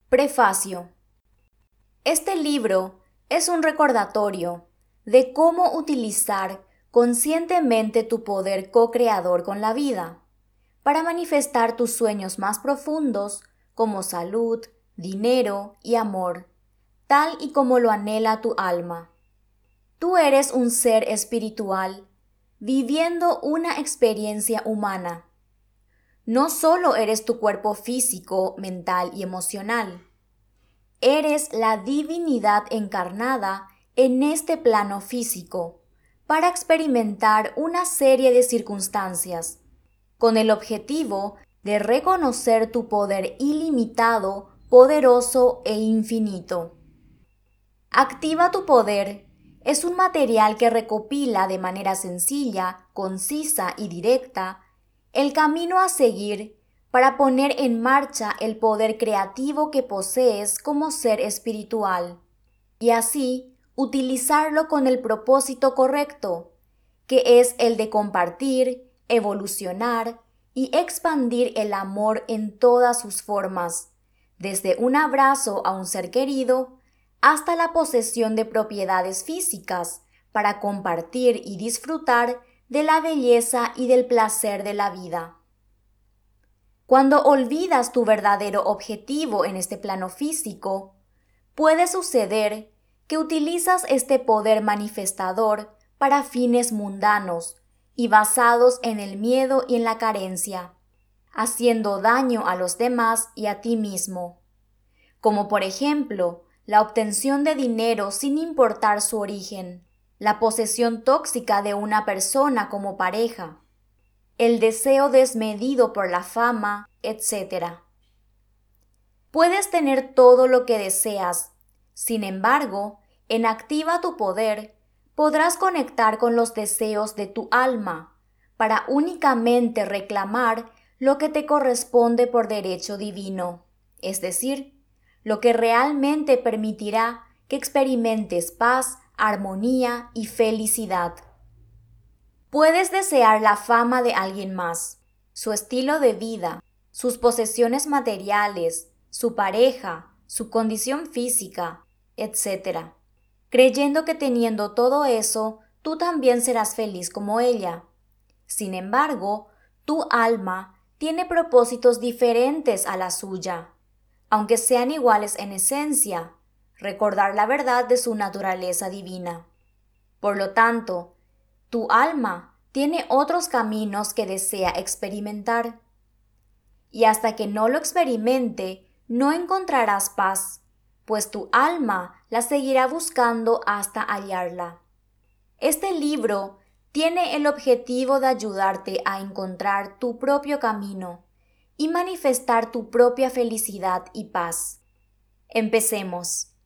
Prefacio. Este libro es un recordatorio de cómo utilizar conscientemente tu poder co-creador con la vida para manifestar tus sueños más profundos como salud, dinero y amor, tal y como lo anhela tu alma. Tú eres un ser espiritual viviendo una experiencia humana. No solo eres tu cuerpo físico, mental y emocional. Eres la divinidad encarnada en este plano físico para experimentar una serie de circunstancias, con el objetivo de reconocer tu poder ilimitado, poderoso e infinito. Activa tu poder es un material que recopila de manera sencilla, concisa y directa el camino a seguir para poner en marcha el poder creativo que posees como ser espiritual y así utilizarlo con el propósito correcto, que es el de compartir, evolucionar y expandir el amor en todas sus formas, desde un abrazo a un ser querido hasta la posesión de propiedades físicas para compartir y disfrutar de la belleza y del placer de la vida. Cuando olvidas tu verdadero objetivo en este plano físico, puede suceder que utilizas este poder manifestador para fines mundanos y basados en el miedo y en la carencia, haciendo daño a los demás y a ti mismo, como por ejemplo la obtención de dinero sin importar su origen, la posesión tóxica de una persona como pareja, el deseo desmedido por la fama, etc. Puedes tener todo lo que deseas. Sin embargo, en Activa tu Poder, podrás conectar con los deseos de tu alma para únicamente reclamar lo que te corresponde por derecho divino, es decir, lo que realmente permitirá que experimentes paz, armonía y felicidad. Puedes desear la fama de alguien más, su estilo de vida, sus posesiones materiales, su pareja, su condición física, etc., creyendo que teniendo todo eso, tú también serás feliz como ella. Sin embargo, tu alma tiene propósitos diferentes a la suya, aunque sean iguales en esencia, recordar la verdad de su naturaleza divina. Por lo tanto, tu alma tiene otros caminos que desea experimentar. Y hasta que no lo experimente, no encontrarás paz, pues tu alma la seguirá buscando hasta hallarla. Este libro tiene el objetivo de ayudarte a encontrar tu propio camino y manifestar tu propia felicidad y paz. Empecemos.